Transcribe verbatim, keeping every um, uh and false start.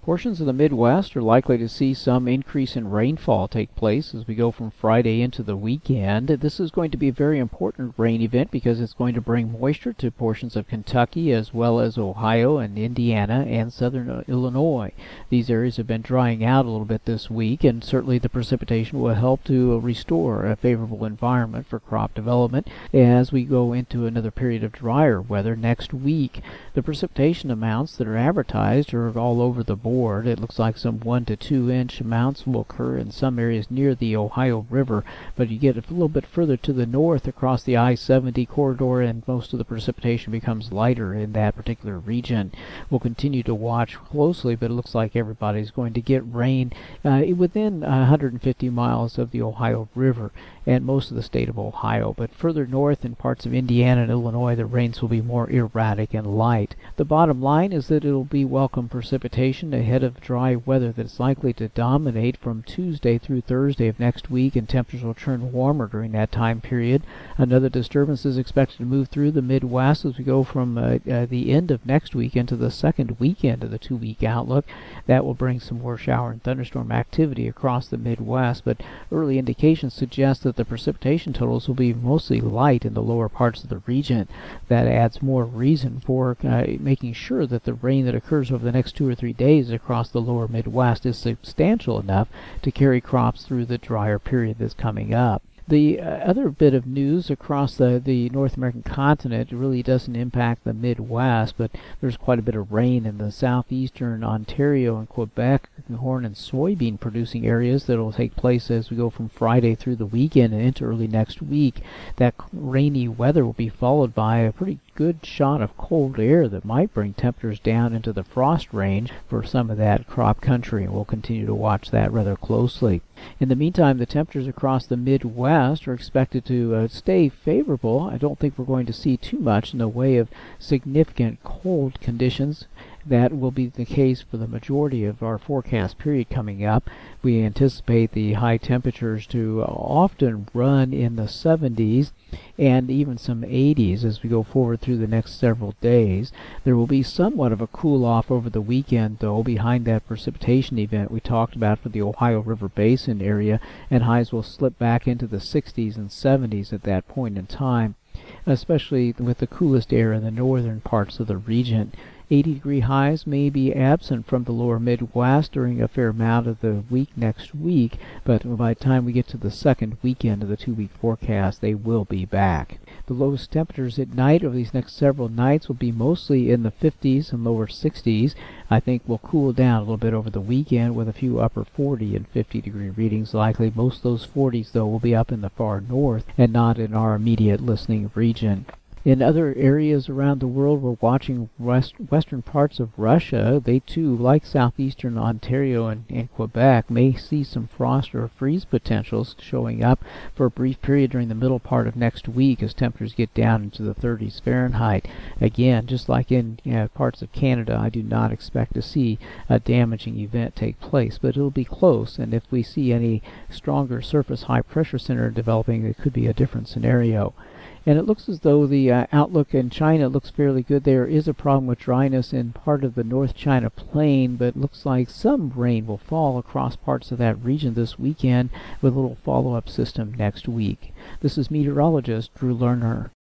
Portions of the Midwest are likely to see some increase in rainfall take place as we go from Friday into the weekend. This is going to be a very important rain event because it's going to bring moisture to portions of Kentucky as well as Ohio and Indiana and southern Illinois. These areas have been drying out a little bit this week, and certainly the precipitation will help to restore a favorable environment for crop development as we go into another period of drier weather next week. The precipitation amounts that are advertised are all over the board. It looks like some one to two inch amounts will occur in some areas near the Ohio River, but you get a little bit further to the north across the I seventy corridor, and most of the precipitation becomes lighter in that particular region. We'll continue to watch closely, but it looks like everybody's going to get rain uh, within one hundred fifty miles of the Ohio River and most of the state of Ohio. But further north in parts of Indiana and Illinois, the rains will be more erratic and light. The bottom line is that it'll be welcome precipitation ahead of dry weather that's likely to dominate from Tuesday through Thursday of next week, and temperatures will turn warmer during that time period. Another disturbance is expected to move through the Midwest as we go from uh, uh, the end of next week into the second weekend of the two-week outlook. That will bring some more shower and thunderstorm activity across the Midwest, but early indications suggest that the precipitation totals will be mostly light in the lower parts of the region. That adds more reason for uh, making sure that the rain that occurs over the next two or three days across the lower Midwest is substantial enough to carry crops through the drier period that's coming up. The uh, other bit of news across the, the North American continent really doesn't impact the Midwest, but there's quite a bit of rain in the southeastern Ontario and Quebec corn and soybean producing areas that will take place as we go from Friday through the weekend and into early next week. That rainy weather will be followed by a pretty good shot of cold air that might bring temperatures down into the frost range for some of that crop country, and we'll continue to watch that rather closely. In the meantime, the temperatures across the Midwest are expected to uh, stay favorable. I don't think we're going to see too much in the way of significant cold conditions. That will be the case for the majority of our forecast period coming up. We anticipate the high temperatures to often run in the seventies and even some eighties as we go forward through the next several days. There will be somewhat of a cool off over the weekend, though, behind that precipitation event we talked about for the Ohio River Basin area, and highs will slip back into the sixties and seventies at that point in time, especially with the coolest air in the northern parts of the region. eighty degree highs may be absent from the lower Midwest during a fair amount of the week next week, but by the time we get to the second weekend of the two-week forecast, they will be back. The lowest temperatures at night over these next several nights will be mostly in the fifties and lower sixties. I think we'll cool down a little bit over the weekend with a few upper forty and fifty degree readings likely. Most of those forties, though, will be up in the far north and not in our immediate listening region. In other areas around the world, we're watching west, western parts of Russia. They too, like southeastern Ontario and, and Quebec, may see some frost or freeze potentials showing up for a brief period during the middle part of next week as temperatures get down into the thirties Fahrenheit. Again, just like in you know, parts of Canada, I do not expect to see a damaging event take place, but it'll be close, and if we see any stronger surface high pressure center developing, it could be a different scenario. And it looks as though the uh, outlook in China looks fairly good. There is a problem with dryness in part of the North China Plain, but it looks like some rain will fall across parts of that region this weekend with a little follow-up system next week. This is meteorologist Drew Lerner.